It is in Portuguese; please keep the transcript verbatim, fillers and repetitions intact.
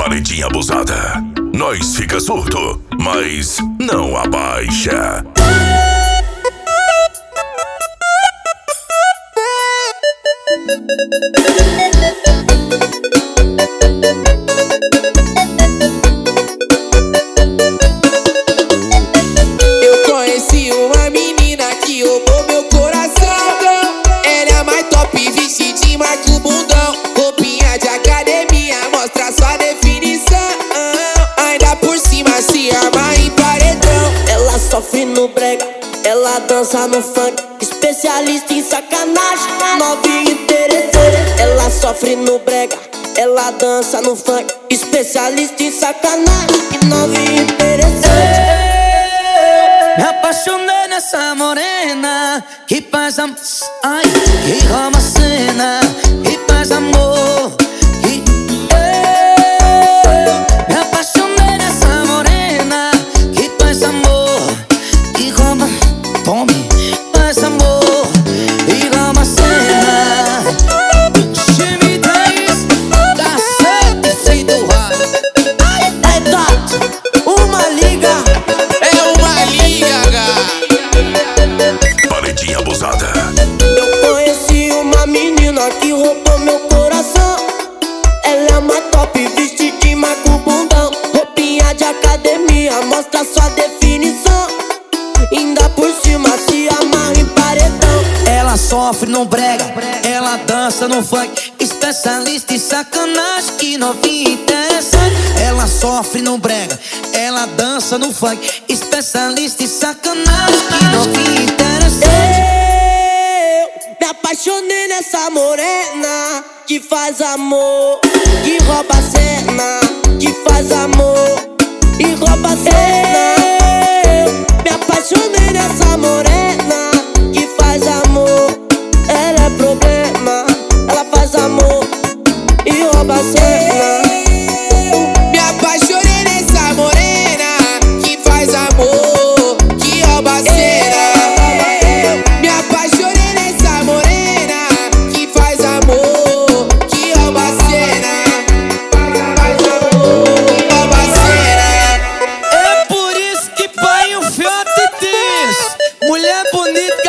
Paredinha abusada. Nós fica surdo, mas não abaixa. Eu conheci uma menina que roubou meu coração. Ela é mais top, vestidinho, marca o bundão. Roupinha de academia, mostra sua definição. Ainda por cima se arma em paredão. Ela sofre no brega, ela dança no funk. Especialista em sacanagem, novinha interessante. Ela sofre no brega, ela dança no funk. Especialista em sacanagem, novinha interessante. Me apaixonei nessa morena que faz amor, ai, que rouba a cena, que faz amor, que eu me apaixonei nessa morena que faz amor, que rouba, tome, faz amor, e rouba a cena. Time dez, cacete sem doar. É top, uma liga. Paredinha abusada. Eu conheci uma menina que roubou meu coração. Ela é uma top, vestidinho, marca o bundão. Roupinha de academia, mostra sua definição. Ainda por cima se amarra em paredão. Ela sofre no brega, ela dança no funk. Especialista em sacanagem, que novinha interessante. Ela sofre no brega, ela dança no funk. Especialista em sacanagem, que novinha interessante. Eu me apaixonei nessa morena que faz amor, que rouba a cena, que faz amor e rouba a cena. Eu me apaixonei nessa morena que faz amor. Ela é problema, ela faz amor e rouba a cena. Me apaixonei nessa morena que faz amor, que rouba a cena. Me apaixonei nessa morena que faz amor, que rouba a cena. Rouba a cena. É por isso que pai o fiote diz: mulher bonita